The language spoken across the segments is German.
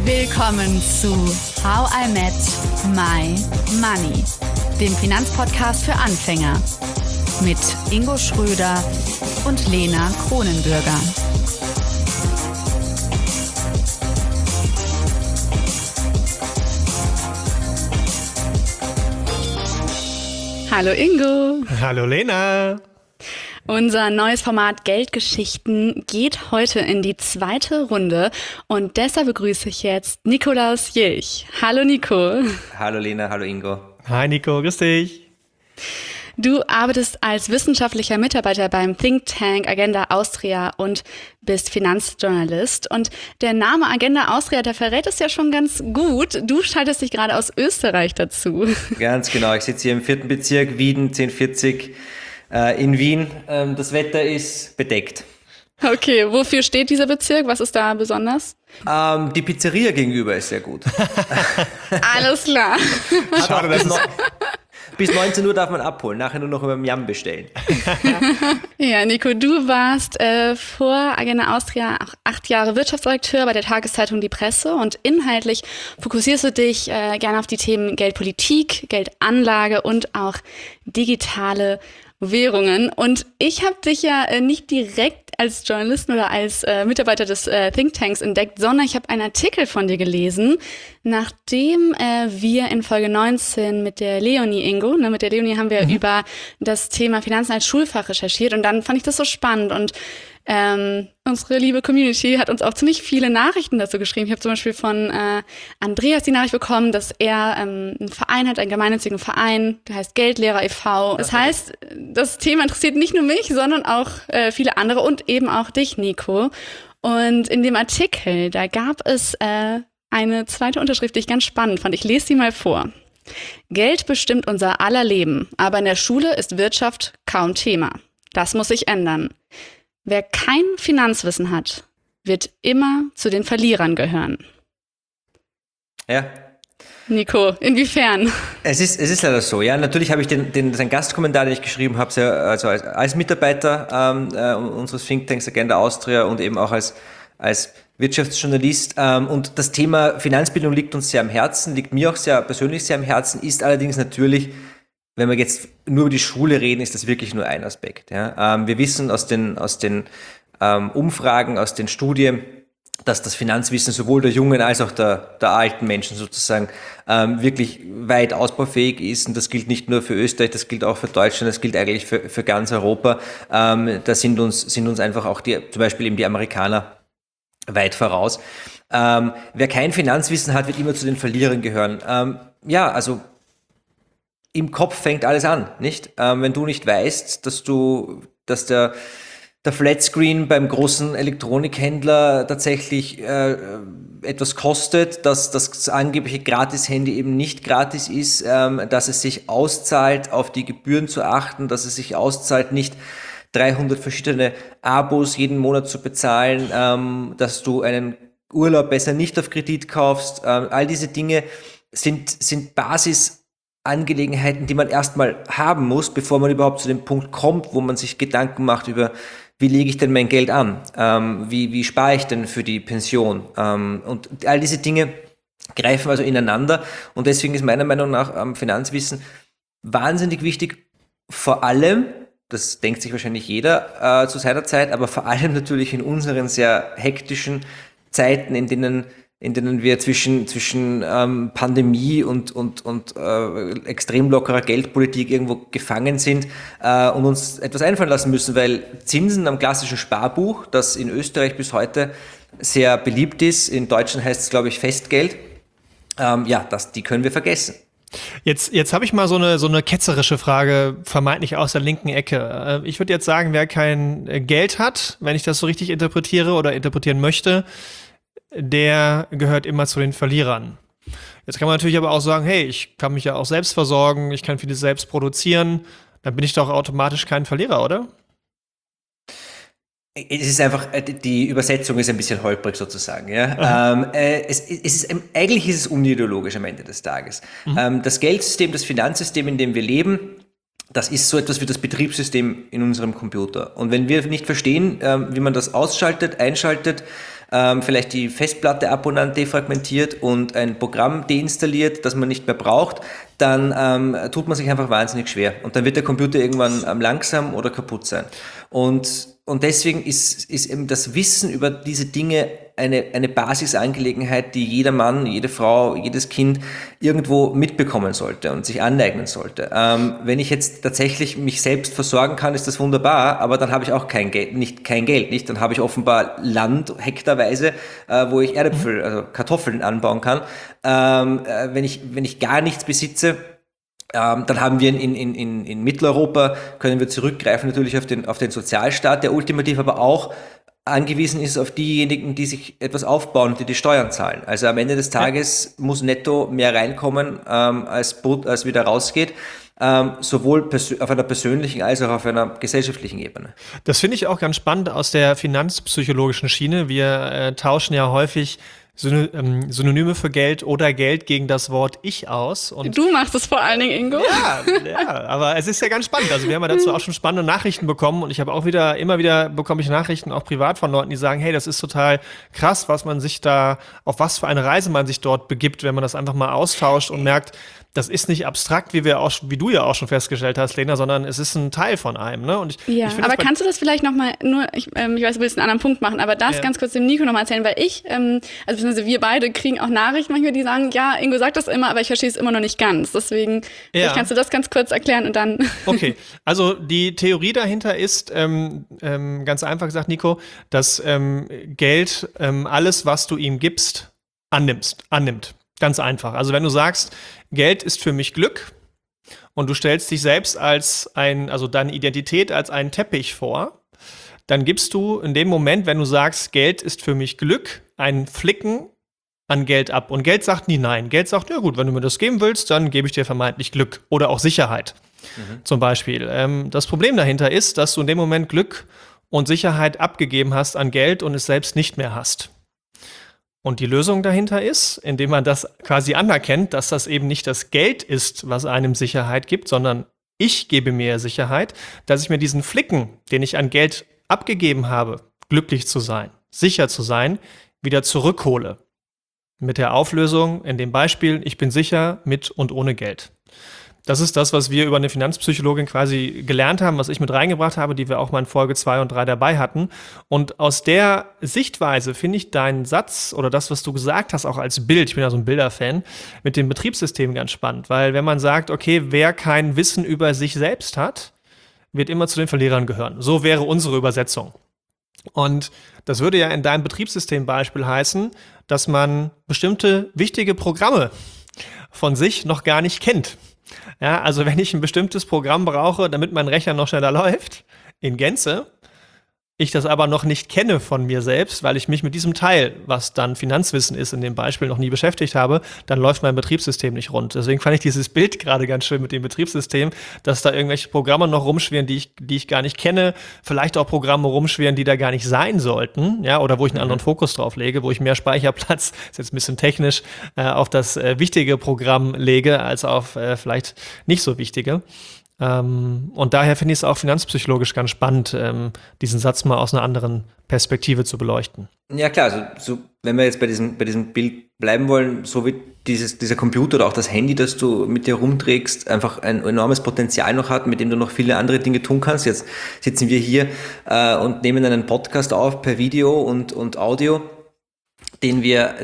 Willkommen zu How I Met My Money, dem Finanzpodcast für Anfänger mit Ingo Schröder und Lena Kronenbürger. Hallo Ingo. Hallo Lena. Unser neues Format Geldgeschichten geht heute in die zweite Runde und deshalb begrüße ich jetzt Nikolaus Jilch. Hallo Nico. Hallo Lena, hallo Ingo. Hi Nico, grüß dich. Du arbeitest als wissenschaftlicher Mitarbeiter beim Think Tank Agenda Austria und bist Finanzjournalist. Und der Name Agenda Austria, der verrät es ja schon ganz gut. Du schaltest dich gerade aus Österreich dazu. Ganz genau, ich sitze hier im 4. Bezirk, Wien, 1040 in Wien. Das Wetter ist bedeckt. Okay, wofür steht dieser Bezirk? Was ist da besonders? Die Pizzeria gegenüber ist sehr gut. Alles klar. Schade, dass Bis 19 Uhr darf man abholen, nachher nur noch über Miam bestellen. Ja, Nico, du warst vor Agenda Austria auch 8 Jahre Wirtschaftsredakteur bei der Tageszeitung Die Presse und inhaltlich fokussierst du dich gerne auf die Themen Geldpolitik, Geldanlage und auch digitale Währungen. Und ich habe dich ja nicht direkt als Journalisten oder als Mitarbeiter des Thinktanks entdeckt, sondern ich habe einen Artikel von dir gelesen, nachdem wir in Folge 19 mit der Leonie Ingo, mit der Leonie haben wir über das Thema Finanzen als Schulfach recherchiert und dann fand ich das so spannend und unsere liebe Community hat uns auch ziemlich viele Nachrichten dazu geschrieben. Ich habe zum Beispiel von Andreas die Nachricht bekommen, dass er einen Verein hat, einen gemeinnützigen Verein, der heißt Geldlehrer e.V. Das heißt, das Thema interessiert nicht nur mich, sondern auch viele andere und eben auch dich, Nico. Und in dem Artikel, da gab es eine zweite Unterschrift, die ich ganz spannend fand. Ich lese sie mal vor. Geld bestimmt unser aller Leben, aber in der Schule ist Wirtschaft kaum Thema. Das muss sich ändern. Wer kein Finanzwissen hat, wird immer zu den Verlierern gehören. Ja. Nico, inwiefern? Es ist leider so, ja. Natürlich habe ich den Gastkommentar, den ich geschrieben habe, also als Mitarbeiter unseres Thinktanks Agenda Austria und eben auch als Wirtschaftsjournalist. Und das Thema Finanzbildung liegt uns sehr am Herzen, liegt mir auch sehr persönlich sehr am Herzen, ist allerdings natürlich, wenn wir jetzt nur über die Schule reden, ist das wirklich nur ein Aspekt. Ja. Wir wissen aus den Umfragen, aus den Studien, dass das Finanzwissen sowohl der jungen als auch der alten Menschen sozusagen wirklich weit ausbaufähig ist. Und das gilt nicht nur für Österreich, das gilt auch für Deutschland, das gilt eigentlich für ganz Europa. Da sind uns einfach auch zum Beispiel eben die Amerikaner weit voraus. Wer kein Finanzwissen hat, wird immer zu den Verlierern gehören. Also im Kopf fängt alles an, nicht? Wenn du nicht weißt, dass der Flatscreen beim großen Elektronikhändler tatsächlich etwas kostet, dass das angebliche Gratis-Handy eben nicht gratis ist, dass es sich auszahlt, auf die Gebühren zu achten, dass es sich auszahlt, nicht 300 verschiedene Abos jeden Monat zu bezahlen, dass du einen Urlaub besser nicht auf Kredit kaufst. All diese Dinge sind Basisangelegenheiten, die man erstmal haben muss, bevor man überhaupt zu dem Punkt kommt, wo man sich Gedanken macht über, wie lege ich denn mein Geld an? Wie spare ich denn für die Pension? Und all diese Dinge greifen also ineinander. Und deswegen ist meiner Meinung nach Finanzwissen wahnsinnig wichtig, vor allem, das denkt sich wahrscheinlich jeder zu seiner Zeit, aber vor allem natürlich in unseren sehr hektischen Zeiten, in denen wir zwischen Pandemie und extrem lockerer Geldpolitik irgendwo gefangen sind und uns etwas einfallen lassen müssen, weil Zinsen am klassischen Sparbuch, das in Österreich bis heute sehr beliebt ist, in Deutschland heißt es, glaube ich, Festgeld, die können wir vergessen. Jetzt habe ich mal so eine ketzerische Frage, vermeintlich aus der linken Ecke. Ich würde jetzt sagen, wer kein Geld hat, wenn ich das so richtig interpretiere oder interpretieren möchte, der gehört immer zu den Verlierern. Jetzt kann man natürlich aber auch sagen, hey, ich kann mich ja auch selbst versorgen, ich kann vieles selbst produzieren, dann bin ich doch automatisch kein Verlierer, oder? Es ist einfach, die Übersetzung ist ein bisschen holprig sozusagen. Ja? Eigentlich ist es unideologisch am Ende des Tages. Das Geldsystem, das Finanzsystem, in dem wir leben, das ist so etwas wie das Betriebssystem in unserem Computer. Und wenn wir nicht verstehen, wie man das ausschaltet, einschaltet, vielleicht die Festplatte ab und an defragmentiert und ein Programm deinstalliert, das man nicht mehr braucht, dann tut man sich einfach wahnsinnig schwer. Und dann wird der Computer irgendwann langsam oder kaputt sein. Und deswegen ist eben das Wissen über diese Dinge eine Basisangelegenheit, die jeder Mann, jede Frau, jedes Kind irgendwo mitbekommen sollte und sich aneignen sollte. Wenn ich jetzt tatsächlich mich selbst versorgen kann, ist das wunderbar, aber dann habe ich auch kein Geld, nicht? Dann habe ich offenbar Land, hektarweise, wo ich Erdäpfel, also Kartoffeln anbauen kann. Wenn ich gar nichts besitze, dann haben wir in Mitteleuropa, können wir zurückgreifen natürlich auf den Sozialstaat, der ultimativ aber auch angewiesen ist auf diejenigen, die sich etwas aufbauen und die Steuern zahlen. Also am Ende des Tages muss netto mehr reinkommen, als wieder rausgeht. Sowohl auf einer persönlichen als auch auf einer gesellschaftlichen Ebene. Das finde ich auch ganz spannend aus der finanzpsychologischen Schiene. Wir tauschen ja häufig Synonyme für Geld oder Geld gegen das Wort Ich aus. Und du machst es vor allen Dingen, Ingo. Ja, aber es ist ja ganz spannend. Also wir haben ja dazu auch schon spannende Nachrichten bekommen und ich habe auch immer wieder bekomme ich Nachrichten, auch privat von Leuten, die sagen, hey, das ist total krass, auf was für eine Reise man sich dort begibt, wenn man das einfach mal austauscht und merkt, das ist nicht abstrakt, wie du ja auch schon festgestellt hast, Lena, sondern es ist ein Teil von einem. Ne? Und ich aber kannst du das vielleicht nochmal, ich weiß, du willst einen anderen Punkt machen, aber das ganz kurz dem Nico nochmal erzählen, weil also wir beide kriegen auch Nachrichten manchmal, die sagen, ja, Ingo sagt das immer, aber ich verstehe es immer noch nicht ganz. Deswegen, vielleicht kannst du das ganz kurz erklären und dann. Okay, also die Theorie dahinter ist, ganz einfach gesagt, Nico, dass Geld alles, was du ihm gibst, annimmt. Ganz einfach. Also wenn du sagst, Geld ist für mich Glück und du stellst dich selbst also deine Identität als einen Teppich vor, dann gibst du in dem Moment, wenn du sagst, Geld ist für mich Glück, einen Flicken an Geld ab. Und Geld sagt nie nein. Geld sagt, ja gut, wenn du mir das geben willst, dann gebe ich dir vermeintlich Glück oder auch Sicherheit zum Beispiel. Das Problem dahinter ist, dass du in dem Moment Glück und Sicherheit abgegeben hast an Geld und es selbst nicht mehr hast. Und die Lösung dahinter ist, indem man das quasi anerkennt, dass das eben nicht das Geld ist, was einem Sicherheit gibt, sondern ich gebe mir Sicherheit, dass ich mir diesen Flicken, den ich an Geld abgegeben habe, glücklich zu sein, sicher zu sein, wieder zurückhole. Mit der Auflösung in dem Beispiel, ich bin sicher mit und ohne Geld. Das ist das, was wir über eine Finanzpsychologin quasi gelernt haben, was ich mit reingebracht habe, die wir auch mal in Folge 2 und 3 dabei hatten. Und aus der Sichtweise finde ich deinen Satz oder das, was du gesagt hast, auch als Bild, ich bin ja so ein Bilderfan, mit dem Betriebssystem ganz spannend. Weil wenn man sagt, okay, wer kein Wissen über sich selbst hat, wird immer zu den Verlierern gehören. So wäre unsere Übersetzung. Und das würde ja in deinem Betriebssystembeispiel heißen, dass man bestimmte wichtige Programme von sich noch gar nicht kennt. Ja, also wenn ich ein bestimmtes Programm brauche, damit mein Rechner noch schneller läuft, in Gänze, ich das aber noch nicht kenne von mir selbst, weil ich mich mit diesem Teil, was dann Finanzwissen ist, in dem Beispiel noch nie beschäftigt habe, dann läuft mein Betriebssystem nicht rund. Deswegen fand ich dieses Bild gerade ganz schön mit dem Betriebssystem, dass da irgendwelche Programme noch rumschwirren, die ich gar nicht kenne, vielleicht auch Programme rumschwirren, die da gar nicht sein sollten, ja, oder wo ich einen anderen Fokus drauf lege, wo ich mehr Speicherplatz, ist jetzt ein bisschen technisch, auf das wichtige Programm lege, als auf vielleicht nicht so wichtige. Und daher finde ich es auch finanzpsychologisch ganz spannend, diesen Satz mal aus einer anderen Perspektive zu beleuchten. Ja klar, also so, wenn wir jetzt bei diesem Bild bleiben wollen, so wie dieser Computer oder auch das Handy, das du mit dir rumträgst, einfach ein enormes Potenzial noch hat, mit dem du noch viele andere Dinge tun kannst. Jetzt sitzen wir hier und nehmen einen Podcast auf per Video und Audio, den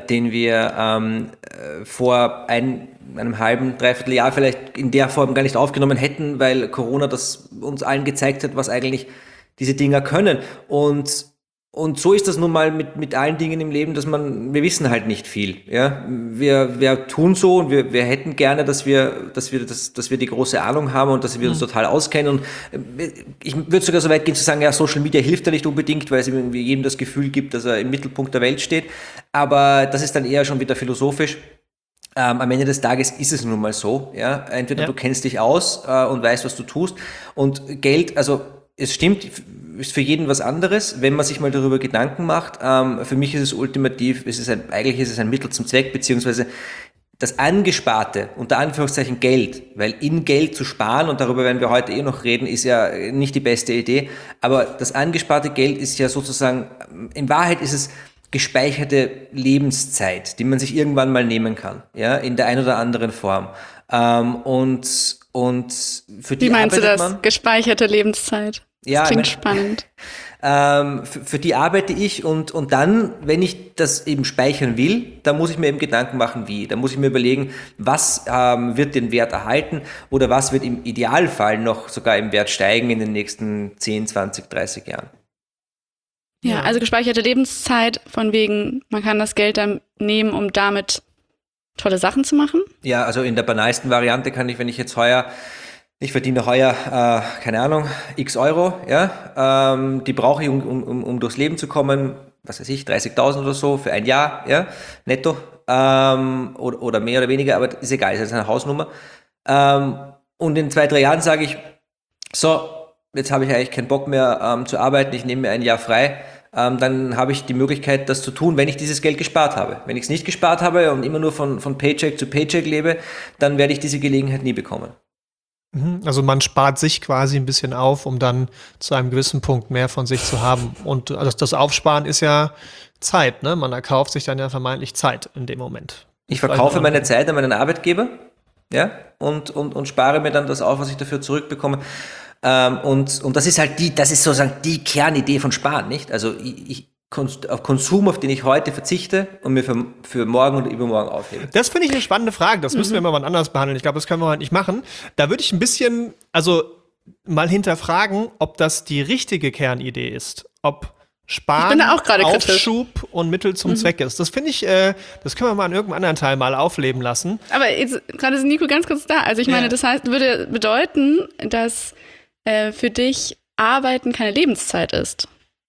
wir vor einem halben, dreiviertel Jahr vielleicht in der Form gar nicht aufgenommen hätten, weil Corona das uns allen gezeigt hat, was eigentlich diese Dinger können. Und so ist das nun mal mit allen Dingen im Leben, wir wissen halt nicht viel. Ja? Wir tun so und wir hätten gerne, dass wir die große Ahnung haben und dass wir uns total auskennen. Und ich würde sogar so weit gehen zu sagen, ja, Social Media hilft ja nicht unbedingt, weil es irgendwie jedem das Gefühl gibt, dass er im Mittelpunkt der Welt steht. Aber das ist dann eher schon wieder philosophisch. Am Ende des Tages ist es nun mal so. Ja? Entweder du kennst dich aus und weißt, was du tust. Und Geld, also es stimmt, ist für jeden was anderes, wenn man sich mal darüber Gedanken macht. Für mich ist es ultimativ, eigentlich ist es ein Mittel zum Zweck, beziehungsweise das angesparte, unter Anführungszeichen Geld, weil in Geld zu sparen, und darüber werden wir heute noch reden, ist ja nicht die beste Idee, aber das angesparte Geld ist ja sozusagen, in Wahrheit ist es gespeicherte Lebenszeit, die man sich irgendwann mal nehmen kann, ja, in der einen oder anderen Form. Und für die Wie meinst du arbeitet das? man. Gespeicherte Lebenszeit. Das Ja, klingt ich spannend. für die arbeite ich und dann, wenn ich das eben speichern will, dann muss ich mir eben Gedanken machen, wie. Dann muss ich mir überlegen, was wird den Wert erhalten oder was wird im Idealfall noch sogar im Wert steigen in den nächsten 10, 20, 30 Jahren. Ja, also gespeicherte Lebenszeit von wegen, man kann das Geld dann nehmen, um damit tolle Sachen zu machen. Ja, also in der banalsten Variante kann ich, wenn ich jetzt ich verdiene heuer, keine Ahnung, x Euro, ja, die brauche ich, um durchs Leben zu kommen, was weiß ich, 30.000 oder so für ein Jahr, ja, netto, oder mehr oder weniger, aber ist egal, ist jetzt eine Hausnummer. Und in 2, 3 Jahren sage ich, so, jetzt habe ich eigentlich keinen Bock mehr zu arbeiten, ich nehme mir ein Jahr frei, dann habe ich die Möglichkeit, das zu tun, wenn ich dieses Geld gespart habe. Wenn ich es nicht gespart habe und immer nur von Paycheck zu Paycheck lebe, dann werde ich diese Gelegenheit nie bekommen. Also man spart sich quasi ein bisschen auf, um dann zu einem gewissen Punkt mehr von sich zu haben. Und das Aufsparen ist ja Zeit, ne? Man erkauft sich dann ja vermeintlich Zeit in dem Moment. Ich verkaufe meine Zeit an meinen Arbeitgeber, ja, und spare mir dann das auf, was ich dafür zurückbekomme. Und das ist halt das ist sozusagen die Kernidee von Sparen, nicht? Also auf Konsum, auf den ich heute verzichte und mir für morgen und übermorgen aufhebe. Das finde ich eine spannende Frage. Das müssen wir mal wann anders behandeln. Ich glaube, das können wir heute nicht machen. Da würde ich ein bisschen, mal hinterfragen, ob das die richtige Kernidee ist. Ob Sparen, da auch gerade kritisch. Aufschub und Mittel zum Zweck ist. Das finde ich, das können wir mal in irgendeinem anderen Teil mal aufleben lassen. Aber jetzt gerade ist Nico ganz kurz da. Also ich meine, das heißt, würde bedeuten, dass für dich Arbeiten keine Lebenszeit ist.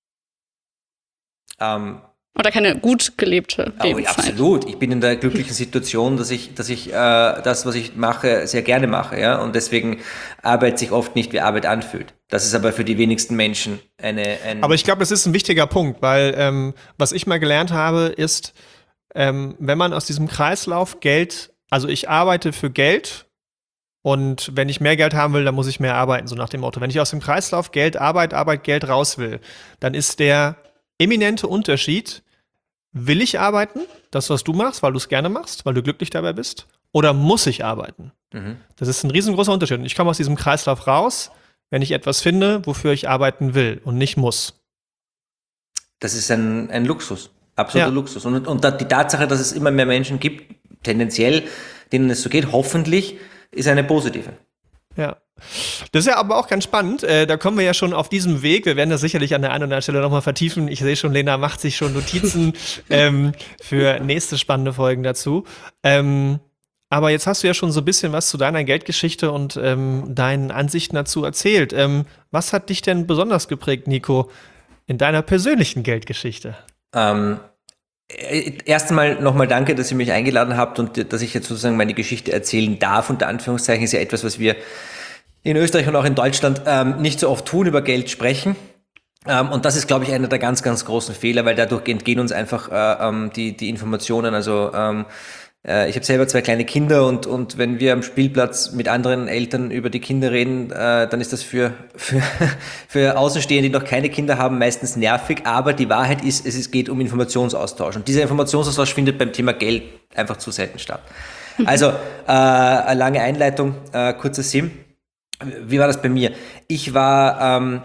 Oder keine gut gelebte Lebenszeit. Absolut. Ich bin in der glücklichen Situation, dass ich das, was ich mache, sehr gerne mache. Ja? Und deswegen Arbeit sich oft nicht wie Arbeit anfühlt. Das ist aber für die wenigsten Menschen Aber ich glaube, das ist ein wichtiger Punkt, weil was ich mal gelernt habe, ist, wenn man aus diesem Kreislauf also ich arbeite für Geld und wenn ich mehr Geld haben will, dann muss ich mehr arbeiten, so nach dem Motto. Wenn ich aus dem Kreislauf Arbeit, Geld raus will, dann ist der eminente Unterschied, will ich arbeiten, das, was du machst, weil du es gerne machst, weil du glücklich dabei bist, oder muss ich arbeiten? Das ist ein riesengroßer Unterschied. Und ich komme aus diesem Kreislauf raus, wenn ich etwas finde, wofür ich arbeiten will und nicht muss. Das ist ein Luxus, absoluter Luxus. Und die Tatsache, dass es immer mehr Menschen gibt, tendenziell, denen es so geht, hoffentlich, ist eine positive. Ja. Das ist ja aber auch ganz spannend. Da kommen wir ja schon auf diesem Weg. Wir werden das sicherlich an der einen oder anderen Stelle nochmal vertiefen. Ich sehe schon, Lena macht sich schon Notizen für nächste spannende Folgen dazu. Aber jetzt hast du ja schon so ein bisschen was zu deiner Geldgeschichte und deinen Ansichten dazu erzählt. Was hat dich denn besonders geprägt, Nico, in deiner persönlichen Geldgeschichte? Erst einmal nochmal danke, dass ihr mich eingeladen habt und dass ich jetzt sozusagen meine Geschichte erzählen darf. Unter Anführungszeichen ist ja etwas, was wir in Österreich und auch in Deutschland nicht so oft tun, über Geld sprechen. Und das ist, glaube ich, einer der ganz, ganz großen Fehler, weil dadurch entgehen uns einfach die Informationen. Also ich habe selber 2 kleine Kinder und wenn wir am Spielplatz mit anderen Eltern über die Kinder reden, dann ist das für Außenstehende, die noch keine Kinder haben, meistens nervig. Aber die Wahrheit ist, es geht um Informationsaustausch. Und dieser Informationsaustausch findet beim Thema Geld einfach zu selten statt. Also eine lange Einleitung, kurzer Sim. Wie war das bei mir? Ich war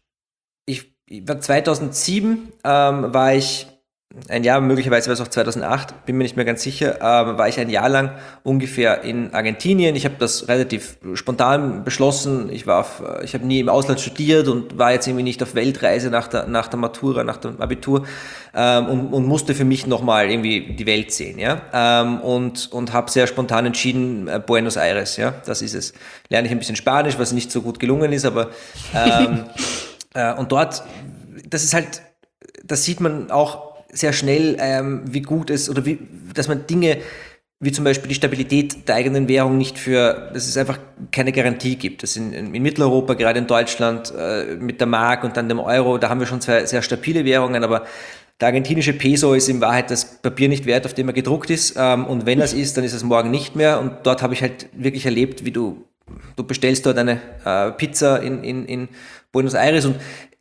2007 war ich ein Jahr, möglicherweise war es auch 2008, bin mir nicht mehr ganz sicher, war ich ein Jahr lang ungefähr in Argentinien. Ich habe das relativ spontan beschlossen. Ich habe nie im Ausland studiert und war jetzt irgendwie nicht auf Weltreise nach der Matura, nach dem Abitur und musste für mich nochmal irgendwie die Welt sehen. Ja? Und habe sehr spontan entschieden, Buenos Aires, ja, das ist es. Lerne ich ein bisschen Spanisch, was nicht so gut gelungen ist, aber und dort, das ist halt, das sieht man auch sehr schnell, wie gut es oder dass man Dinge wie zum Beispiel die Stabilität der eigenen Währung dass es einfach keine Garantie gibt. Das in Mitteleuropa, gerade in Deutschland, mit der Mark und dann dem Euro, da haben wir schon 2 sehr stabile Währungen, aber der argentinische Peso ist in Wahrheit das Papier nicht wert, auf dem er gedruckt ist. Und wenn es ist, dann ist es morgen nicht mehr. Und dort habe ich halt wirklich erlebt, wie du bestellst dort eine Pizza in Buenos Aires und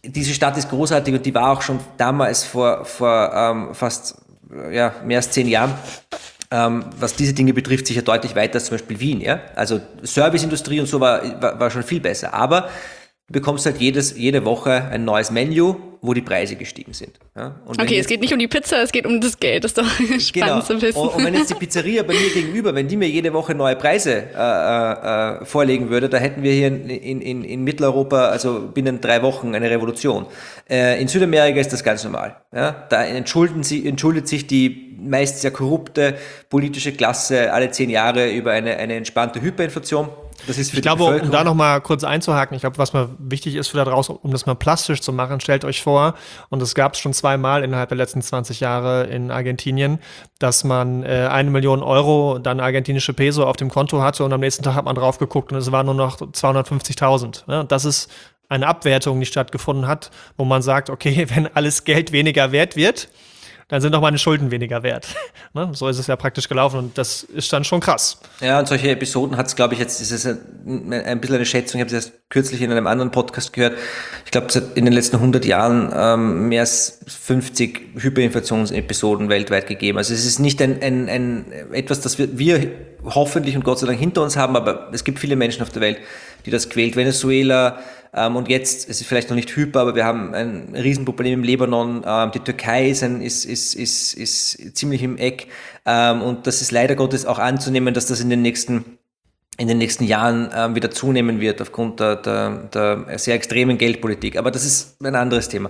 diese Stadt ist großartig und die war auch schon damals vor fast mehr als 10 Jahren, was diese Dinge betrifft, sicher deutlich weiter als zum Beispiel Wien. Ja? Also Serviceindustrie und so war schon viel besser. Aber du bekommst halt jede Woche ein neues Menü, wo die Preise gestiegen sind. Ja? Und okay, es geht nicht um die Pizza, es geht um das Geld. Das ist doch spannend zu wissen. Und wenn jetzt die Pizzeria bei mir gegenüber, wenn die mir jede Woche neue Preise vorlegen würde, da hätten wir hier in Mitteleuropa, also binnen 3 Wochen, eine Revolution. In Südamerika ist das ganz normal. Ja? Da entschuldet sich die meist sehr korrupte politische Klasse alle 10 Jahre über eine entspannte Hyperinflation. Das ist für ich glaube, um da noch mal kurz einzuhaken, ich glaube, was mal wichtig ist für da draußen, um das mal plastisch zu machen, stellt euch vor, und das gab es schon 2-mal innerhalb der letzten 20 Jahre in Argentinien, dass man 1 Million Euro, dann argentinische Peso auf dem Konto hatte und am nächsten Tag hat man drauf geguckt und es waren nur noch 250.000. Ja, das ist eine Abwertung, die stattgefunden hat, wo man sagt, okay, wenn alles Geld weniger wert wird, dann sind auch meine Schulden weniger wert. Ne? So ist es ja praktisch gelaufen und das ist dann schon krass. Ja, und solche Episoden hat es, glaube ich, jetzt ist es ein bisschen eine Schätzung, ich habe es erst kürzlich in einem anderen Podcast gehört, ich glaube, in den letzten 100 Jahren mehr als 50 Hyperinflationsepisoden weltweit gegeben. Also es ist nicht etwas, das wir hoffentlich und Gott sei Dank hinter uns haben, aber es gibt viele Menschen auf der Welt, die das quält. Venezuela, und jetzt, es ist vielleicht noch nicht hyper, aber wir haben ein Riesenproblem im Libanon. Die Türkei ist ziemlich im Eck. Und das ist leider Gottes auch anzunehmen, dass das in den nächsten Jahren wieder zunehmen wird aufgrund der sehr extremen Geldpolitik. Aber das ist ein anderes Thema.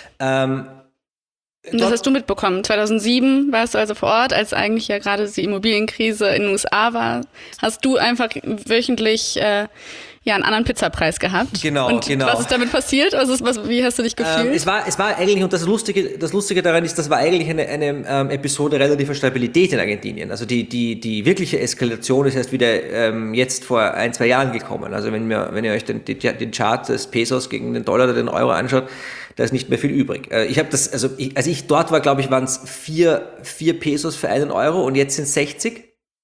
Und das hast du mitbekommen. 2007 warst du also vor Ort, als eigentlich ja gerade die Immobilienkrise in den USA war. Hast du einfach wöchentlich einen anderen Pizzapreis gehabt. Genau. Was ist damit passiert? Wie hast du dich gefühlt? Es war eigentlich, und das Lustige daran ist, das war eigentlich eine Episode relativer Stabilität in Argentinien. Also die wirkliche Eskalation ist erst wieder jetzt vor 1-2 Jahren gekommen. Also wenn ihr euch den Chart des Pesos gegen den Dollar oder den Euro anschaut, da ist nicht mehr viel übrig. Ich habe das, als ich dort war, glaube ich, waren es 4 Pesos für 1 Euro und jetzt sind es 60.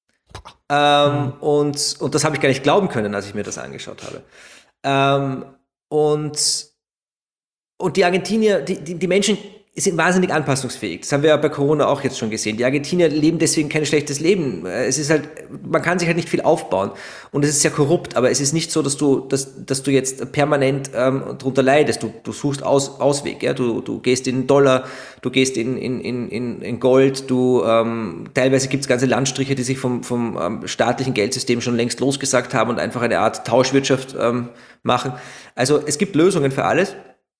Und das habe ich gar nicht glauben können, als ich mir das angeschaut habe. Und die Argentinier, die Menschen sind wahnsinnig anpassungsfähig. Das haben wir ja bei Corona auch jetzt schon gesehen. Die Argentinier leben deswegen kein schlechtes Leben. Es ist halt, man kann sich halt nicht viel aufbauen. Und es ist sehr korrupt, aber es ist nicht so, dass du jetzt permanent drunter leidest. Du suchst Ausweg, ja. Du gehst in Dollar, du gehst in Gold, teilweise gibt es ganze Landstriche, die sich vom staatlichen Geldsystem schon längst losgesagt haben und einfach eine Art Tauschwirtschaft machen. Also es gibt Lösungen für alles.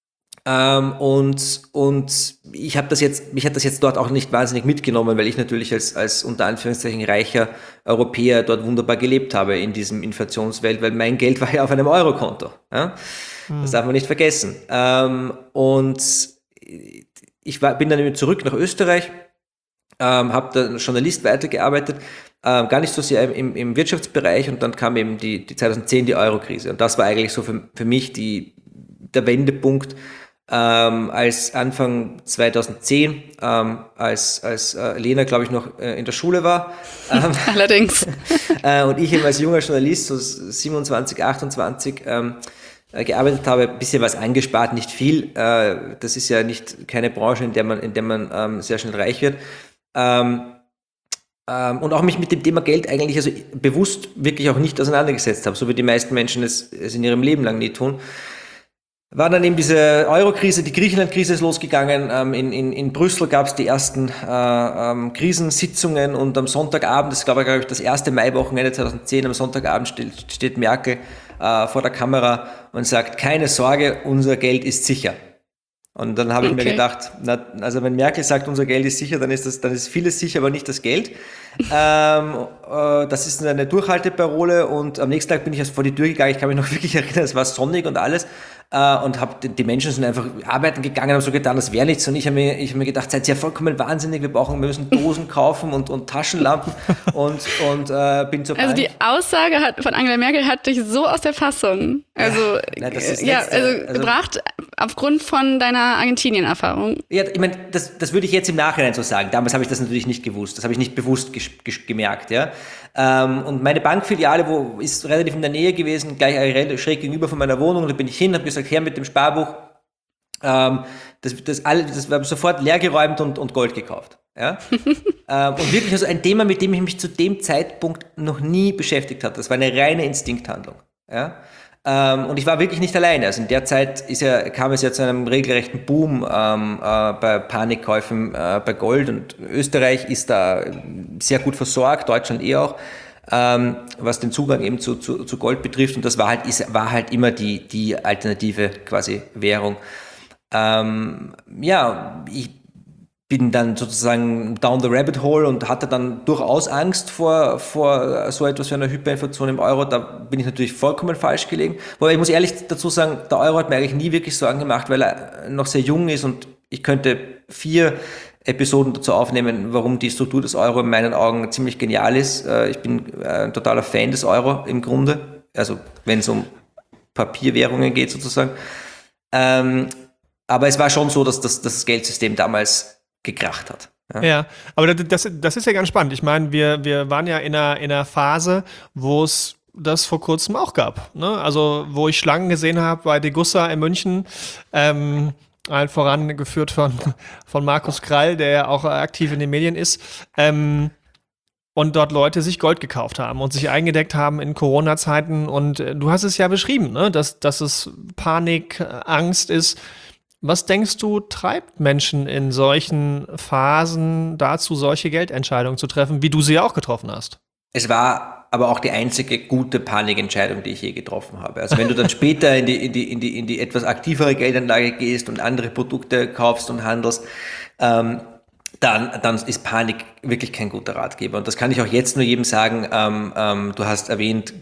Und mich hat das jetzt dort auch nicht wahnsinnig mitgenommen, weil ich natürlich als unter Anführungszeichen reicher Europäer dort wunderbar gelebt habe in diesem Inflationswelt, weil mein Geld war ja auf einem Eurokonto. Ja? Das darf man nicht vergessen. Und ich bin dann wieder zurück nach Österreich, habe da als Journalist weitergearbeitet, gar nicht so sehr im Wirtschaftsbereich, und dann kam eben die 2010 die Euro-Krise, und das war eigentlich so für mich der Wendepunkt, als Anfang 2010, als Lena, glaube ich, noch in der Schule war. Allerdings. Und ich eben als junger Journalist, so 27, 28, gearbeitet habe, ein bisschen was angespart, nicht viel. Das ist ja keine Branche, in der man sehr schnell reich wird. Und auch mich mit dem Thema Geld eigentlich also bewusst wirklich auch nicht auseinandergesetzt habe, so wie die meisten Menschen es in ihrem Leben lang nie tun. War dann eben diese Euro-Krise, die Griechenland-Krise ist losgegangen. In Brüssel gab es die ersten Krisensitzungen, und am Sonntagabend, das glaube ich, das erste Maiwochenende 2010, am Sonntagabend steht Merkel vor der Kamera und sagt: Keine Sorge, unser Geld ist sicher. Und dann habe ich mir gedacht, also wenn Merkel sagt, unser Geld ist sicher, dann ist vieles sicher, aber nicht das Geld. Das ist eine Durchhalteparole, und am nächsten Tag bin ich vor die Tür gegangen. Ich kann mich noch wirklich erinnern, es war sonnig und alles. Und die Menschen sind einfach arbeiten gegangen, haben so getan, das wäre nichts. Und ich hab mir gedacht, seid ihr vollkommen wahnsinnig, wir müssen Dosen kaufen und Taschenlampen und bin zur Bank. Also die Aussage von Angela Merkel hat dich so aus der Fassung, gebracht, aufgrund von deiner Argentinien-Erfahrung. Ja, ich meine, das würde ich jetzt im Nachhinein so sagen. Damals habe ich das natürlich nicht gewusst. Das habe ich nicht bewusst gemerkt, ja. Und meine Bankfiliale, ist relativ in der Nähe gewesen, gleich schräg gegenüber von meiner Wohnung. Da bin ich hin, habe gesagt, her mit dem Sparbuch. Das war sofort leergeräumt und Gold gekauft. Ja? Und wirklich also ein Thema, mit dem ich mich zu dem Zeitpunkt noch nie beschäftigt habe. Das war eine reine Instinkthandlung. Ja? Und ich war wirklich nicht alleine. Also in der Zeit kam es ja zu einem regelrechten Boom bei Panikkäufen bei Gold, und Österreich ist da sehr gut versorgt, Deutschland auch, was den Zugang eben zu Gold betrifft, und das war halt immer die alternative quasi Währung. Ich bin dann sozusagen down the rabbit hole und hatte dann durchaus Angst vor so etwas wie einer Hyperinflation im Euro. Da bin ich natürlich vollkommen falsch gelegen. Wobei ich muss ehrlich dazu sagen, der Euro hat mir eigentlich nie wirklich Sorgen gemacht, weil er noch sehr jung ist, und ich könnte 4 Episoden dazu aufnehmen, warum die Struktur des Euro in meinen Augen ziemlich genial ist. Ich bin ein totaler Fan des Euro im Grunde, also wenn es um Papierwährungen geht sozusagen. Aber es war schon so, dass das Geldsystem damals gekracht hat. Ja, aber das ist ja ganz spannend. Ich meine, wir waren ja in einer Phase, wo es das vor kurzem auch gab. Ne? Also wo ich Schlangen gesehen habe bei Degussa in München, allen voran geführt von Markus Krall, der ja auch aktiv in den Medien ist, und dort Leute sich Gold gekauft haben und sich eingedeckt haben in Corona-Zeiten. Und du hast es ja beschrieben, ne? dass es Panik, Angst ist. Was denkst du, treibt Menschen in solchen Phasen dazu, solche Geldentscheidungen zu treffen, wie du sie ja auch getroffen hast? Es war aber auch die einzige gute Panikentscheidung, die ich je getroffen habe. Also wenn du dann später in die etwas aktivere Geldanlage gehst und andere Produkte kaufst und handelst, dann ist Panik wirklich kein guter Ratgeber. Und das kann ich auch jetzt nur jedem sagen. Du hast erwähnt,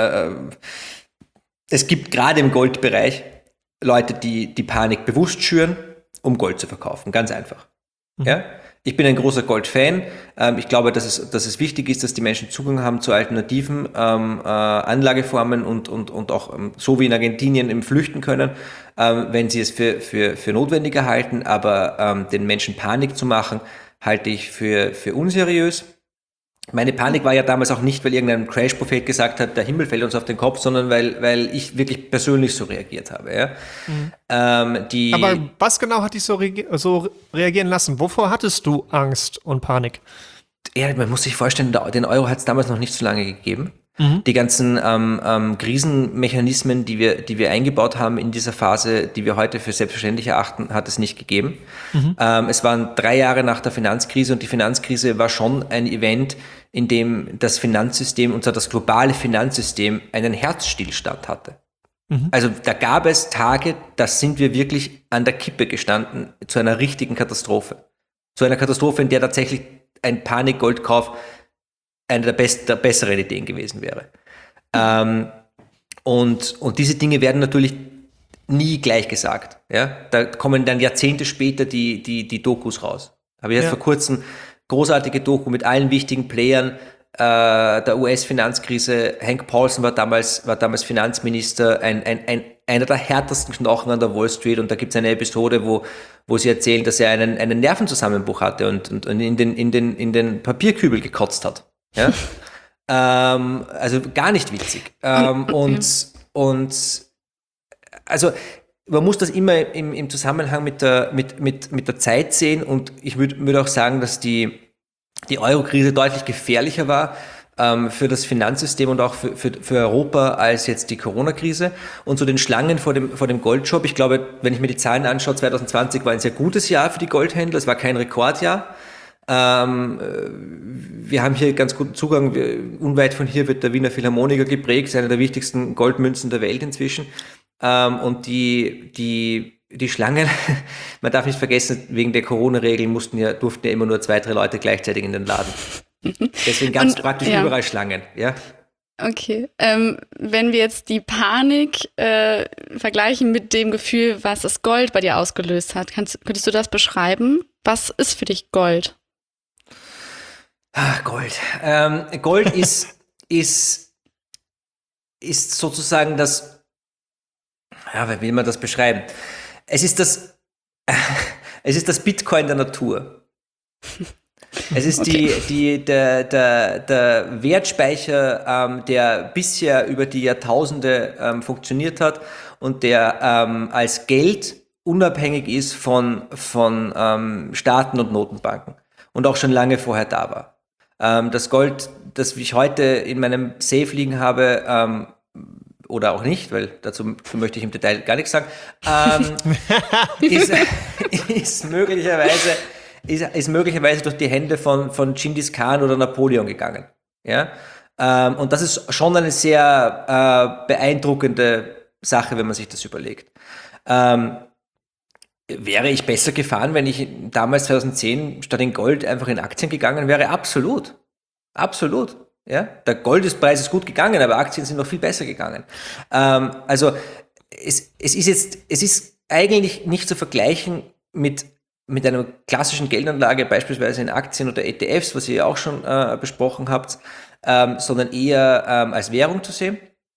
es gibt gerade im Goldbereich Leute, die Panik bewusst schüren, um Gold zu verkaufen. Ganz einfach. Mhm. Ja? Ich bin ein großer Gold-Fan. Ich glaube, dass es wichtig ist, dass die Menschen Zugang haben zu alternativen Anlageformen und auch so wie in Argentinien im flüchten können, wenn sie es für notwendig erhalten. Aber den Menschen Panik zu machen, halte ich für unseriös. Meine Panik war ja damals auch nicht, weil irgendein Crash-Prophet gesagt hat, der Himmel fällt uns auf den Kopf, sondern weil ich wirklich persönlich so reagiert habe. Ja? Mhm. Aber was genau hat dich so reagieren lassen? Wovor hattest du Angst und Panik? Ja, man muss sich vorstellen, den Euro hat es damals noch nicht so lange gegeben. Mhm. Die ganzen Krisenmechanismen, die wir eingebaut haben in dieser Phase, die wir heute für selbstverständlich erachten, hat es nicht gegeben. Mhm. Es waren 3 Jahre nach der Finanzkrise, und die Finanzkrise war schon ein Event, in dem das Finanzsystem, und zwar das globale Finanzsystem, einen Herzstillstand hatte. Mhm. Also da gab es Tage, da sind wir wirklich an der Kippe gestanden zu einer richtigen Katastrophe. Zu einer Katastrophe, in der tatsächlich ein Panik-Goldkauf eine der besseren Ideen gewesen wäre. Und diese Dinge werden natürlich nie gleich gesagt. Ja? Da kommen dann Jahrzehnte später die Dokus raus. Habe ich jetzt vor kurzem großartige Doku mit allen wichtigen Playern der US-Finanzkrise. Hank Paulson war damals Finanzminister, einer der härtesten Knochen an der Wall Street, und da gibt es eine Episode, wo sie erzählen, dass er einen Nervenzusammenbruch hatte und in den Papierkübel gekotzt hat. Ja? Also gar nicht witzig. Und also man muss das immer im Zusammenhang mit der Zeit sehen, und ich würde auch sagen, dass die Euro-Krise deutlich gefährlicher war für das Finanzsystem und auch für Europa als jetzt die Corona-Krise. Und zu den Schlangen vor dem Goldshop, ich glaube, wenn ich mir die Zahlen anschaue, 2020 war ein sehr gutes Jahr für die Goldhändler, es war kein Rekordjahr. Wir haben hier ganz guten Zugang. Unweit von hier wird der Wiener Philharmoniker geprägt, ist eine der wichtigsten Goldmünzen der Welt inzwischen. Und die Schlangen, man darf nicht vergessen, wegen der Corona-Regeln durften ja immer nur 2, 3 Leute gleichzeitig in den Laden. Deswegen gab es praktisch überall Schlangen. Ja? Okay. Wenn wir jetzt die Panik vergleichen mit dem Gefühl, was das Gold bei dir ausgelöst hat, könntest du das beschreiben? Was ist für dich Gold? Gold. Gold ist sozusagen das, wie will man das beschreiben? Es ist das Bitcoin der Natur. Es ist der Wertspeicher, der bisher über die Jahrtausende funktioniert hat und der als Geld unabhängig ist von Staaten und Notenbanken und auch schon lange vorher da war. Das Gold, das ich heute in meinem Safe liegen habe, oder auch nicht, weil dazu möchte ich im Detail gar nichts sagen, ist möglicherweise durch die Hände von Genghis Khan oder Napoleon gegangen. Ja? Und das ist schon eine sehr beeindruckende Sache, wenn man sich das überlegt. Wäre ich besser gefahren, wenn ich damals 2010 statt in Gold einfach in Aktien gegangen wäre? Absolut. Absolut. Ja? Der Goldpreis ist gut gegangen, aber Aktien sind noch viel besser gegangen. Also es ist eigentlich nicht zu vergleichen mit einer klassischen Geldanlage, beispielsweise in Aktien oder ETFs, was ihr ja auch schon besprochen habt, sondern eher als Währung zu sehen.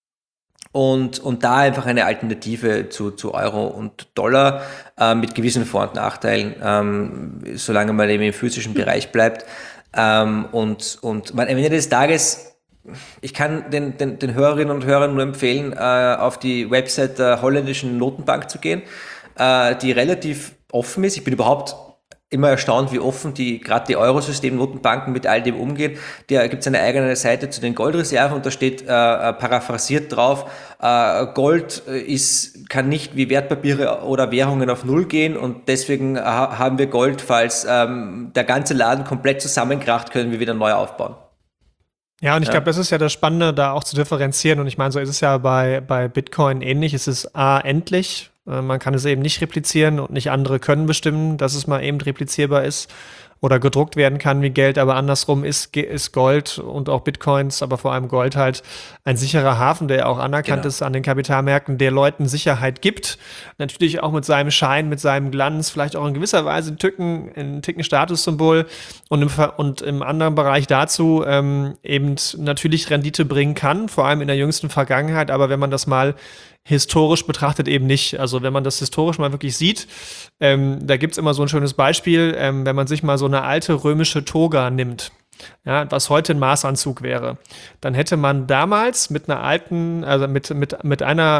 Und da einfach eine Alternative zu Euro und Dollar mit gewissen Vor- und Nachteilen, solange man eben im physischen Bereich bleibt. Und am Ende des Tages, ich kann den Hörerinnen und Hörern nur empfehlen, auf die Website der holländischen Notenbank zu gehen, die relativ offen ist. Ich bin überhaupt immer erstaunt, wie offen gerade die Eurosystem-Notenbanken mit all dem umgehen. Da gibt es eine eigene Seite zu den Goldreserven und da steht paraphrasiert drauf, Gold kann nicht wie Wertpapiere oder Währungen auf Null gehen und deswegen haben wir Gold, falls der ganze Laden komplett zusammenkracht, können wir wieder neu aufbauen. Ja, und ich glaube, das ist ja das Spannende, da auch zu differenzieren. Und ich meine, so ist es ja bei Bitcoin ähnlich. Es ist endlich. Man kann es eben nicht replizieren und nicht andere können bestimmen, dass es mal eben replizierbar ist oder gedruckt werden kann wie Geld. Aber andersrum ist Gold und auch Bitcoins, aber vor allem Gold halt ein sicherer Hafen, der auch anerkannt ist an den Kapitalmärkten, der Leuten Sicherheit gibt. Natürlich auch mit seinem Schein, mit seinem Glanz, vielleicht auch in gewisser Weise ein Ticken Statussymbol und im anderen Bereich dazu eben natürlich Rendite bringen kann, vor allem in der jüngsten Vergangenheit. Aber wenn man das mal historisch betrachtet eben nicht. Also wenn man das historisch mal wirklich sieht, da gibt's immer so ein schönes Beispiel, wenn man sich mal so eine alte römische Toga nimmt, ja, was heute ein Maßanzug wäre, dann hätte man damals mit einer alten, also mit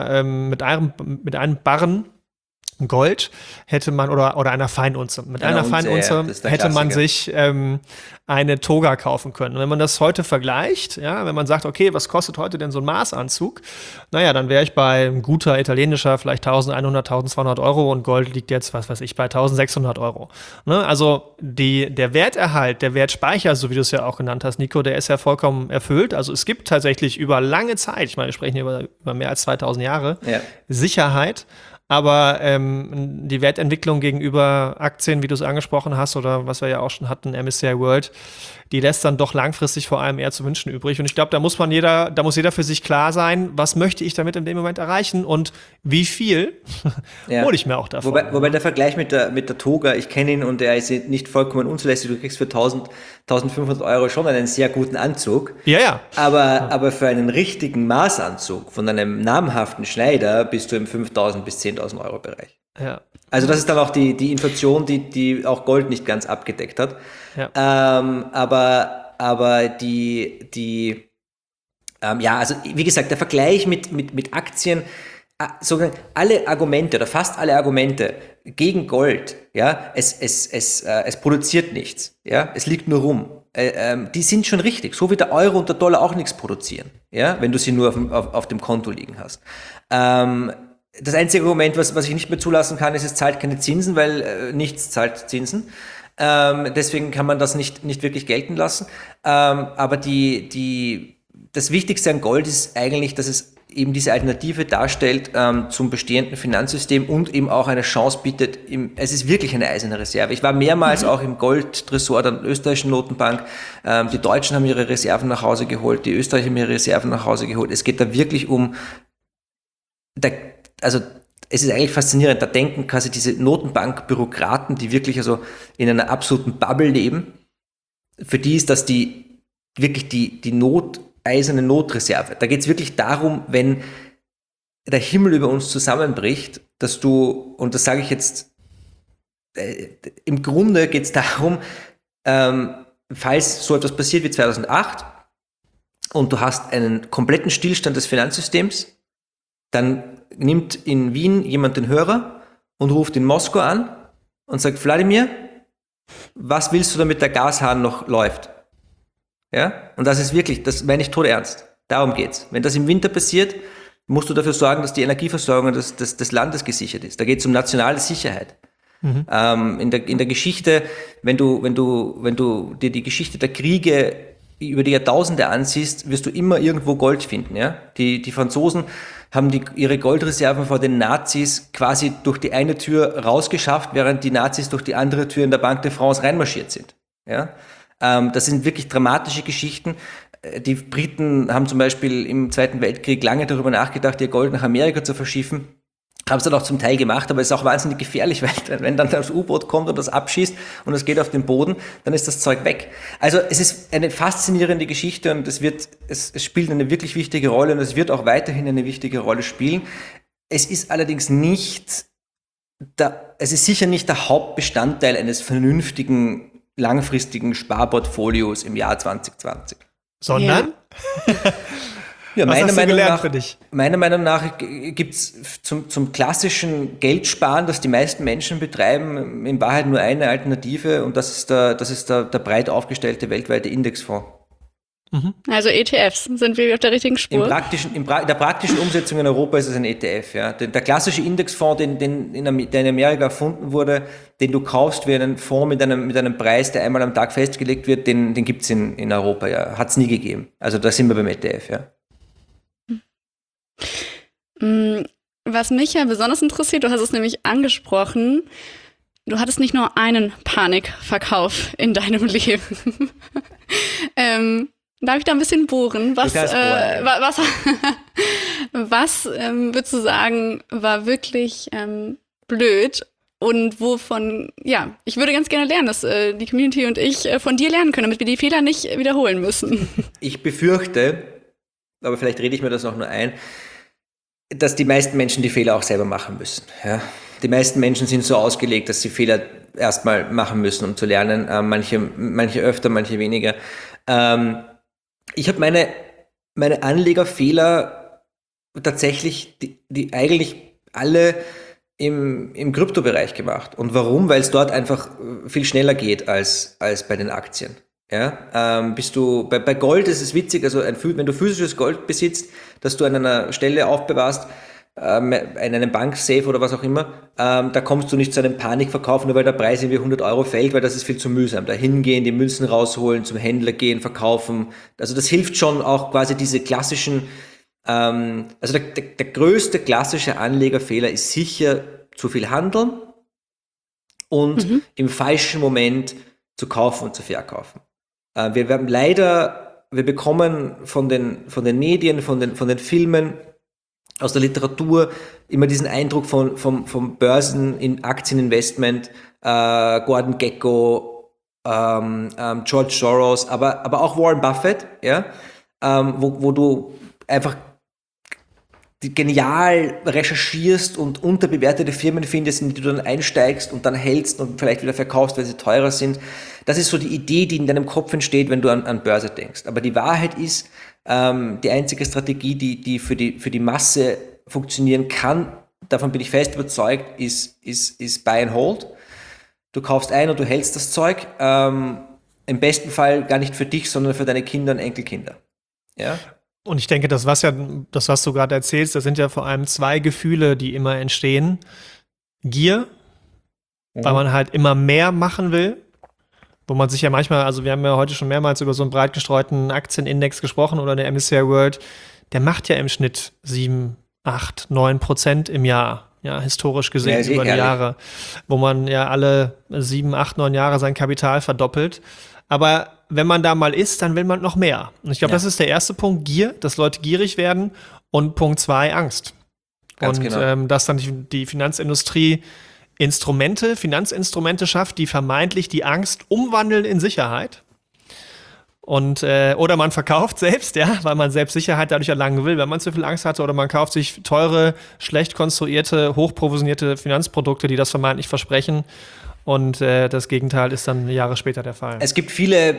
einem Barren Gold hätte man, oder einer Feinunze. Mit einer Feinunze hätte man sich eine Toga kaufen können. Und wenn man das heute vergleicht, ja, wenn man sagt, okay, was kostet heute denn so ein Maßanzug? Naja, dann wäre ich bei ein guter italienischer vielleicht 1100, 1200 Euro und Gold liegt jetzt, was weiß ich, bei 1600 Euro. Ne? Also der Werterhalt, der Wertspeicher, so wie du es ja auch genannt hast, Nico, der ist ja vollkommen erfüllt. Also es gibt tatsächlich über lange Zeit, ich meine, wir sprechen hier über mehr als 2000 Jahre, Sicherheit. Aber die Wertentwicklung gegenüber Aktien, wie du es angesprochen hast, oder was wir ja auch schon hatten, MSCI World, die lässt dann doch langfristig vor allem eher zu wünschen übrig. Und ich glaube, da muss jeder für sich klar sein, was möchte ich damit in dem Moment erreichen und wie viel hole ich mir auch davon. Wobei der Vergleich mit der Toga, ich kenne ihn und er ist nicht vollkommen unzulässig. Du kriegst für 1500 Euro schon einen sehr guten Anzug. Ja. Aber für einen richtigen Maßanzug von einem namhaften Schneider bist du im 5.000 bis 10.000 Euro Bereich. Ja. Also das ist dann auch die Inflation, die auch Gold nicht ganz abgedeckt hat. Ja. Aber also wie gesagt, der Vergleich mit Aktien, sogar alle Argumente oder fast alle Argumente gegen Gold, ja, es produziert nichts, ja, es liegt nur rum. Die sind schon richtig, so wie der Euro und der Dollar auch nichts produzieren, ja, wenn du sie nur auf dem Konto liegen hast. Das einzige Argument, was ich nicht mehr zulassen kann, ist, es zahlt keine Zinsen, weil nichts zahlt Zinsen. Deswegen kann man das nicht wirklich gelten lassen. Aber das Wichtigste an Gold ist eigentlich, dass es eben diese Alternative darstellt zum bestehenden Finanzsystem und eben auch eine Chance bietet. Es ist wirklich eine eiserne Reserve. Ich war mehrmals auch im Goldtresor der österreichischen Notenbank. Die Deutschen haben ihre Reserven nach Hause geholt, die Österreicher haben ihre Reserven nach Hause geholt. Es geht da wirklich also es ist eigentlich faszinierend, da denken quasi diese Notenbank-Bürokraten, die wirklich also in einer absoluten Bubble leben, für die ist das wirklich die eiserne Notreserve. Da geht es wirklich darum, wenn der Himmel über uns zusammenbricht, dass du, und das sage ich jetzt, im Grunde geht es darum, falls so etwas passiert wie 2008 und du hast einen kompletten Stillstand des Finanzsystems, dann nimmt in Wien jemand den Hörer und ruft in Moskau an und sagt, Wladimir, was willst du, damit der Gashahn noch läuft? Ja? Und das ist wirklich, das meine ich todernst. Darum geht's. Wenn das im Winter passiert, musst du dafür sorgen, dass die Energieversorgung des Landes gesichert ist. Da geht es um nationale Sicherheit. In der Geschichte, wenn du dir die Geschichte der Kriege über die Jahrtausende ansiehst, wirst du immer irgendwo Gold finden. Ja? Die Franzosen haben ihre Goldreserven vor den Nazis quasi durch die eine Tür rausgeschafft, während die Nazis durch die andere Tür in der Banque de France reinmarschiert sind. Ja? Das sind wirklich dramatische Geschichten. Die Briten haben zum Beispiel im Zweiten Weltkrieg lange darüber nachgedacht, ihr Gold nach Amerika zu verschiffen. Haben es dann auch zum Teil gemacht, aber es ist auch wahnsinnig gefährlich, weil wenn dann das U-Boot kommt und das abschießt und es geht auf den Boden, dann ist das Zeug weg. Also es ist eine faszinierende Geschichte und es spielt eine wirklich wichtige Rolle und es wird auch weiterhin eine wichtige Rolle spielen. Es ist allerdings es ist sicher nicht der Hauptbestandteil eines vernünftigen, langfristigen Sparportfolios im Jahr 2020. Sondern? Ja, Was hast du gelernt für dich? Meiner Meinung nach gibt es zum klassischen Geldsparen, das die meisten Menschen betreiben, in Wahrheit nur eine Alternative und das ist der breit aufgestellte weltweite Indexfonds. Also ETFs, sind wir auf der richtigen Spur? In der praktischen Umsetzung in Europa ist es ein ETF. Ja. Der klassische Indexfonds, der in Amerika erfunden wurde, den du kaufst wie einen Fonds mit einem Preis, der einmal am Tag festgelegt wird, den gibt es in Europa. Ja. Hat es nie gegeben. Also da sind wir beim ETF. Ja. Was mich ja besonders interessiert, du hast es nämlich angesprochen, du hattest nicht nur einen Panikverkauf in deinem Leben. Darf ich da ein bisschen bohren? Was würdest du sagen, war wirklich blöd und wovon, ja, ich würde ganz gerne lernen, dass die Community und ich von dir lernen können, damit wir die Fehler nicht wiederholen müssen. Ich befürchte, aber vielleicht rede ich mir das auch nur ein, dass die meisten Menschen die Fehler auch selber machen müssen. Ja? Die meisten Menschen sind so ausgelegt, dass sie Fehler erstmal machen müssen, um zu lernen. Manche öfter, manche weniger. Ich habe meine Anlegerfehler tatsächlich, die eigentlich alle im Kryptobereich gemacht. Und warum? Weil es dort einfach viel schneller geht als bei den Aktien. Ja, bei Gold ist es witzig, also wenn du physisches Gold besitzt, das du an einer Stelle aufbewahrst, in einem Banksafe oder was auch immer, da kommst du nicht zu einem Panikverkauf, nur weil der Preis irgendwie 100 Euro fällt, weil das ist viel zu mühsam. Da hingehen, die Münzen rausholen, zum Händler gehen, verkaufen. Also das hilft schon auch quasi diese klassischen, also der größte klassische Anlegerfehler ist sicher zu viel handeln und im falschen Moment zu kaufen und zu verkaufen. Wir bekommen von den Medien, von den Filmen, aus der Literatur immer diesen Eindruck vom Börsen in Aktieninvestment, Gordon Gekko, George Soros, aber auch Warren Buffett, ja, wo du einfach genial recherchierst und unterbewertete Firmen findest, in die du dann einsteigst und dann hältst und vielleicht wieder verkaufst, weil sie teurer sind. Das ist so die Idee, die in deinem Kopf entsteht, wenn du an Börse denkst. Aber die Wahrheit ist, die einzige Strategie, die für die Masse funktionieren kann, davon bin ich fest überzeugt, ist Buy and Hold. Du kaufst ein und du hältst das Zeug. Im besten Fall gar nicht für dich, sondern für deine Kinder und Enkelkinder. Ja? Und ich denke, das, was du gerade erzählst, das sind ja vor allem zwei Gefühle, die immer entstehen. Gier, weil man halt immer mehr machen will. Wo man sich ja manchmal, also wir haben ja heute schon mehrmals über so einen breit gestreuten Aktienindex gesprochen oder der MSCI World, der macht ja im Schnitt 7, 8, 9% im Jahr, ja, historisch gesehen über die Jahre, wo man ja alle 7, 8, 9 Jahre sein Kapital verdoppelt. Aber wenn man da mal ist, dann will man noch mehr. Und ich glaube, das ist der erste Punkt, Gier, dass Leute gierig werden. Und Punkt 2, Angst. Ganz genau. Dass dann die Finanzindustrie Finanzinstrumente schafft, die vermeintlich die Angst umwandeln in Sicherheit. Und oder man verkauft selbst, ja, weil man selbst Sicherheit dadurch erlangen will, wenn man zu viel Angst hatte, oder man kauft sich teure, schlecht konstruierte, hochprovisionierte Finanzprodukte, die das vermeintlich versprechen. Und das Gegenteil ist dann Jahre später der Fall. Es gibt viele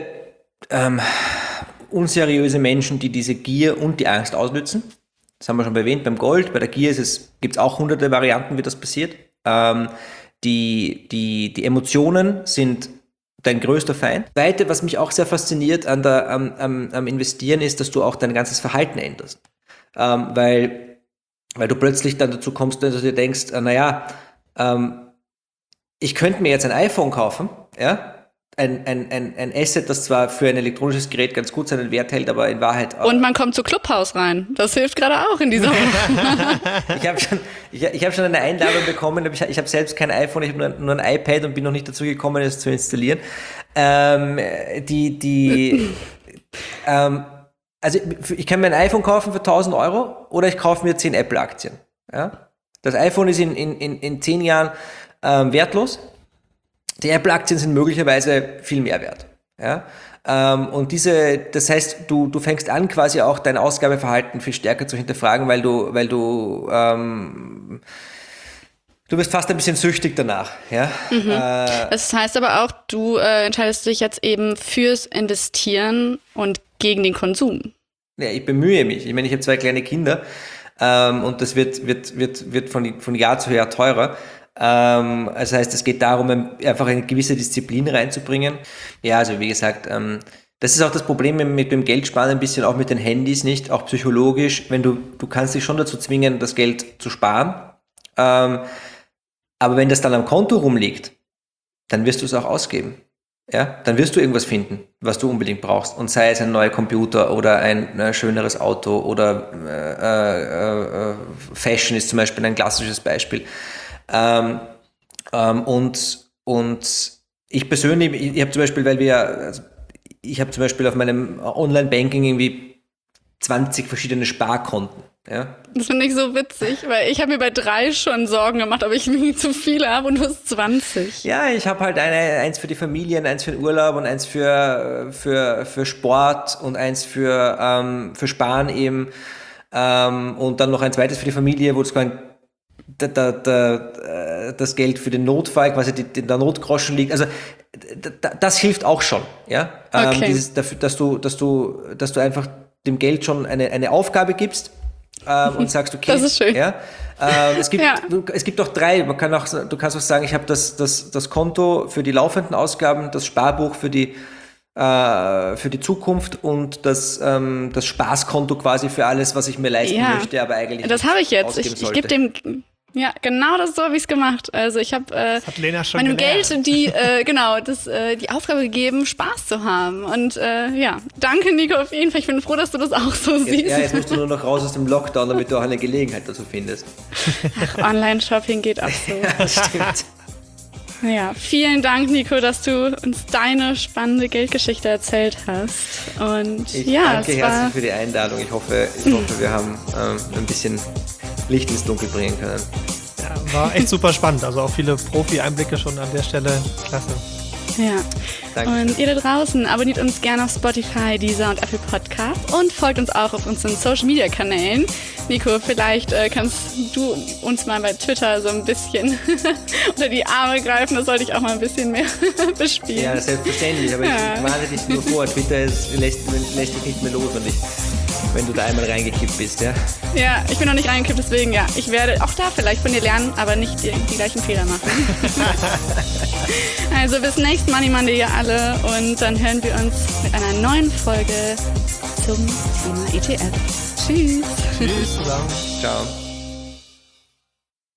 unseriöse Menschen, die diese Gier und die Angst ausnützen. Das haben wir schon erwähnt beim Gold. Bei der Gier gibt es auch hunderte Varianten, wie das passiert. Die Emotionen sind dein größter Feind. Zweite, was mich auch sehr fasziniert am Investieren, ist, dass du auch dein ganzes Verhalten änderst. Weil du plötzlich dann dazu kommst, dass du dir denkst, ich könnte mir jetzt ein iPhone kaufen, ja, ein Asset, das zwar für ein elektronisches Gerät ganz gut seinen Wert hält, aber in Wahrheit auch. Und man kommt zu Clubhouse rein. Das hilft gerade auch in dieser Woche. Ich hab schon eine Einladung bekommen. Ich habe selbst kein iPhone, ich habe nur ein iPad und bin noch nicht dazu gekommen, es zu installieren. Also ich kann mir ein iPhone kaufen für 1.000 Euro oder ich kaufe mir 10 Apple-Aktien. Ja? Das iPhone ist in 10 Jahren wertlos. Die Apple-Aktien sind möglicherweise viel mehr wert. Ja? Und das heißt, du fängst an, quasi auch dein Ausgabeverhalten viel stärker zu hinterfragen, weil du wirst fast ein bisschen süchtig danach. Ja? Das heißt aber auch, du entscheidest dich jetzt eben fürs Investieren und gegen den Konsum. Ja, ich bemühe mich. Ich meine, ich habe 2 kleine Kinder und das wird von Jahr zu Jahr teurer. Das heißt, es geht darum, einfach eine gewisse Disziplin reinzubringen. Ja, also wie gesagt, das ist auch das Problem mit dem Geldsparen ein bisschen, auch mit den Handys, nicht? Auch psychologisch, wenn du kannst dich schon dazu zwingen, das Geld zu sparen. Aber wenn das dann am Konto rumliegt, dann wirst du es auch ausgeben. Ja, dann wirst du irgendwas finden, was du unbedingt brauchst. Und sei es ein neuer Computer oder ein schöneres Auto oder Fashion ist zum Beispiel ein klassisches Beispiel. Und ich persönlich, ich habe zum Beispiel auf meinem Online-Banking irgendwie 20 verschiedene Sparkonten. Ja? Das finde ich so witzig, weil ich habe mir bei 3 schon Sorgen gemacht, ob ich mir zu viele habe und du hast 20. Ja, ich habe halt eins für die Familien, eins für den Urlaub und eins für Sport und eins für Sparen eben und dann noch ein zweites für die Familie, wo sogar das Geld für den Notfall, quasi der Notgroschen liegt. Also das hilft auch schon, ja. Okay. Dass du einfach dem Geld schon eine Aufgabe gibst und sagst, okay, das ist schön. Ja. Es gibt auch 3. Du kannst auch sagen, ich habe das Konto für die laufenden Ausgaben, das Sparbuch für die Zukunft und das Spaßkonto quasi für alles, was ich mir leisten möchte, aber eigentlich das habe ich jetzt. Ich gebe dem, ja, genau das so habe ich es gemacht. Also ich habe meinem Geld die Aufgabe gegeben, Spaß zu haben. Und danke Nico auf jeden Fall. Ich bin froh, dass du das auch so siehst. Ja, jetzt musst du nur noch raus aus dem Lockdown, damit du auch eine Gelegenheit dazu findest. Ach, Online-Shopping geht auch so. Ja, das stimmt. Ja, vielen Dank, Nico, dass du uns deine spannende Geldgeschichte erzählt hast. Und ich danke herzlich für die Einladung. Ich hoffe, wir haben ein bisschen Licht ins Dunkel bringen können. Ja, war echt super spannend. Also auch viele Profi-Einblicke schon an der Stelle. Klasse. Ja. Dankeschön. Und ihr da draußen, abonniert uns gerne auf Spotify, Deezer und Apple Podcast und folgt uns auch auf unseren Social-Media-Kanälen. Nico, vielleicht kannst du uns mal bei Twitter so ein bisschen unter die Arme greifen. Das sollte ich auch mal ein bisschen mehr bespielen. Ja, selbstverständlich. Aber ich warne dich nur vor. Twitter lässt dich nicht mehr los, wenn du da einmal reingekippt bist, ja? Ja, ich bin noch nicht reingekippt, deswegen ich werde auch da vielleicht von dir lernen, aber nicht die gleichen Fehler machen. Also bis nächsten Money Monday, ihr alle, und dann hören wir uns mit einer neuen Folge zum Thema ETF. Tschüss. Tschüss zusammen. Ciao.